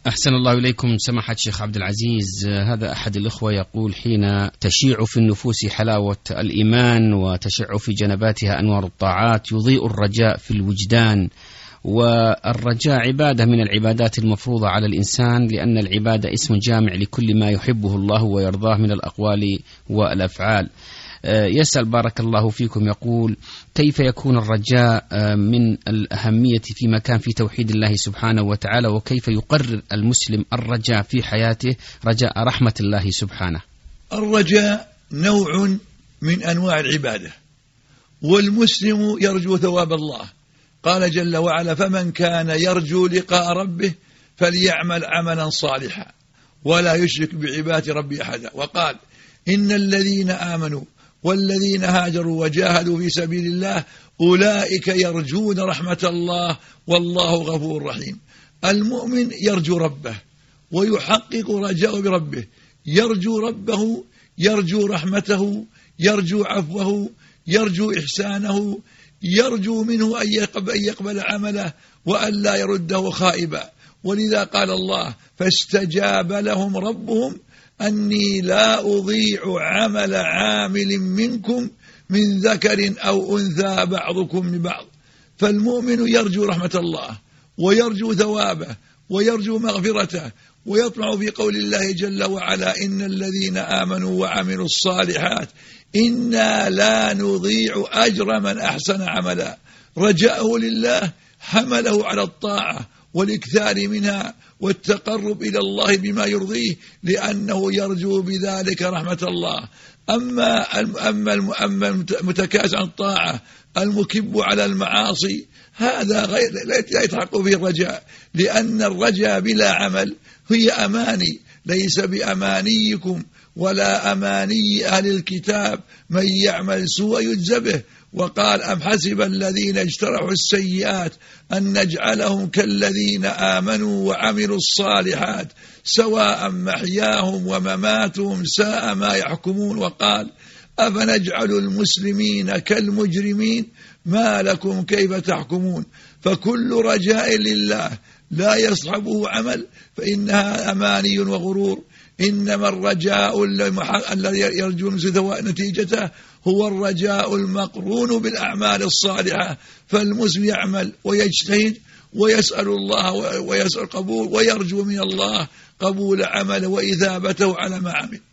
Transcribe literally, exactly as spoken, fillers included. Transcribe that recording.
أحسن الله إليكم سماحة الشيخ عبد العزيز. هذا أحد الإخوة يقول: حين تشيع في النفوس حلاوة الإيمان وتشع في جنباتها أنوار الطاعات يضيء الرجاء في الوجدان، والرجاء عبادة من العبادات المفروضة على الإنسان، لأن العبادة اسم جامع لكل ما يحبه الله ويرضاه من الأقوال والأفعال. يسأل بارك الله فيكم، يقول: كيف يكون الرجاء من الأهمية في مكان في توحيد الله سبحانه وتعالى، وكيف يقرر المسلم الرجاء في حياته رجاء رحمة الله سبحانه؟ الرجاء نوع من أنواع العبادة، والمسلم يرجو ثواب الله. قال جل وعلا: فمن كان يرجو لقاء ربه فليعمل عملا صالحا ولا يشرك بعبادة ربه أحدا. وقال: إن الذين آمنوا والذين هاجروا وجاهدوا في سبيل الله أولئك يرجون رحمة الله والله غفور رحيم. المؤمن يرجو ربه ويحقق رجاءه بربه، يرجو ربه، يرجو رحمته، يرجو عفوه، يرجو إحسانه، يرجو منه أن يقبل عمله وأن لا يرده خائبا. ولذا قال الله: فاستجاب لهم ربهم أني لا أضيع عمل عامل منكم من ذكر أو أنثى بعضكم لبعض. فالمؤمن يرجو رحمة الله ويرجو ثوابه ويرجو مغفرته، ويطمع في قول الله جل وعلا: إن الذين آمنوا وعملوا الصالحات إنا لا نضيع أجر من أحسن عملا. رجاءه لله حمله على الطاعة والإكثار منها والتقرب إلى الله بما يرضيه، لأنه يرجو بذلك رحمة الله. أما أما المتكاسل عن الطاعة المكب على المعاصي هذا غير لا يتحقق فيه الرجاء، لأن الرجاء بلا عمل هي أماني، ليس بأمانيكم ولا أماني أهل الكتاب من يعمل سوء يجزى به. وقال: أم حسب الذين اجترحوا السيئات أن نجعلهم كالذين آمنوا وعملوا الصالحات سواء محياهم ومماتهم ساء ما يحكمون. وقال: أفنجعل المسلمين كالمجرمين ما لكم كيف تحكمون. فكل رجاء لله لا يصحبه عمل فإنها أماني وغرور. إنما الرجاء الذي يرجو نتيجته هو الرجاء المقرون بالأعمال الصالحة. فالمسلم يعمل ويجتهد ويسأل الله ويسأل قبول ويرجو من الله قبول عمله وإثابته على ما عمل.